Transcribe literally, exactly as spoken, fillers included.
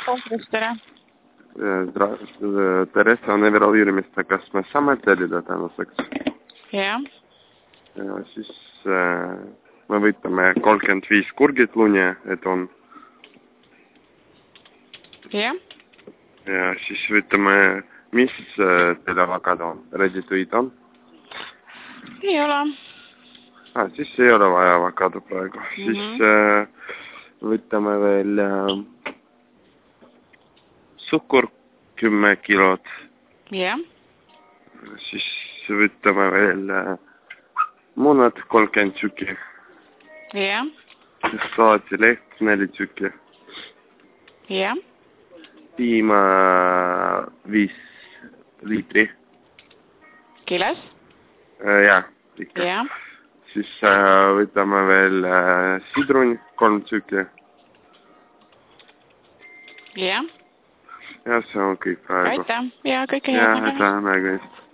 Kohvrist, tere. Teresa on Evero uurimista, kas me saame tellida tänaseks? Jah. Ja siis äh, me võtame kolmkümmend viis kurgit lunje, et on. Jah. Ja siis võtame, mis äh, teil avokado on? Ready to eat on? Ei ole. Ah, siis ei ole vaja avokado praegu. Mm-hmm. Siis äh, võtame veel äh, suhkur kümme kilot. Jah. Siis võtame veel äh, munad kolmkümmend tükki. Jah. Salaatileht neli tükki. Jah. Piima viis liitri. Kiles? Äh, jah, ikka. Jah. Siis äh, võtame veel äh, sidrun kolm tükki. Jah. Ja see on kõik praegu. Aitäh. Ja kõike head. head. Ja, aitäh, nägemist.